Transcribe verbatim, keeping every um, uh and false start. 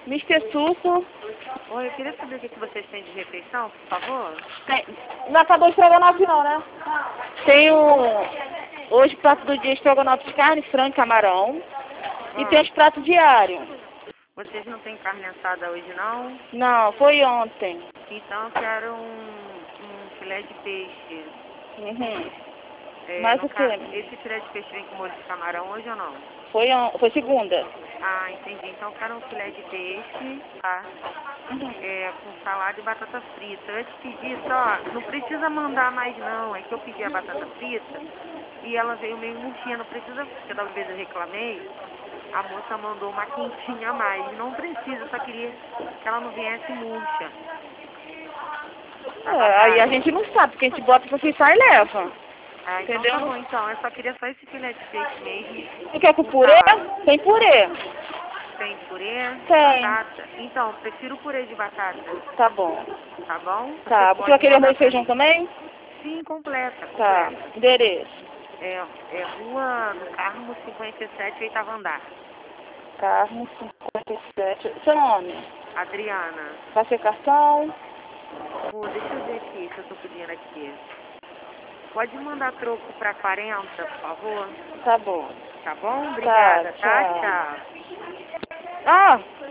mister Suco. Oi, eu queria saber o que que vocês têm de refeição, por favor. Tem, não acabou estrogonofe não, né? Tem o... Hoje o prato do dia é estrogonofe de carne, frango e camarão. E Ah, tem os pratos diários. vocês não têm carne assada hoje, não? Não, foi ontem. Então eu quero um, um filé de peixe. Uhum. É, Mas no o ca... quê? Esse filé de peixe vem com molho de camarão hoje ou não? Foi, on... foi segunda. Ah, entendi. Então eu quero um filé de peixe, tá? É, com salada e batata frita. Eu ia te pedir só, não precisa mandar mais não, é que eu pedi a batata frita e ela veio meio murchinha, não precisa, porque da vez eu reclamei, a moça mandou uma quentinha a mais. Não precisa, eu só queria que ela não viesse murcha. Tava É, aí a raro. gente não sabe, porque a gente bota pra fritar e leva. Ah, então Entendeu? tá bom, então. Eu só queria só esse filé de peixe mesmo, Você quer com com purê? salada. Tem purê. Tem purê, Tem. batata? Então, prefiro purê de batata, Tá bom. tá bom? Você Tá. Você vai pode querer mandar arroz e pra feijão mim? também? Sim, completa, Tá. completa. Endereço. É, é Rua do Carmo, cinquenta e sete, oitavo andar. Carmo cinquenta e sete. Seu nome? Adriana. Vai ser cartão? Vou, deixa eu ver aqui se eu tô pedindo aqui. Pode mandar troco pra quarenta, por favor? Tá bom. Tá bom? Tá, Obrigada, tá? tchau. Tchau. Ah!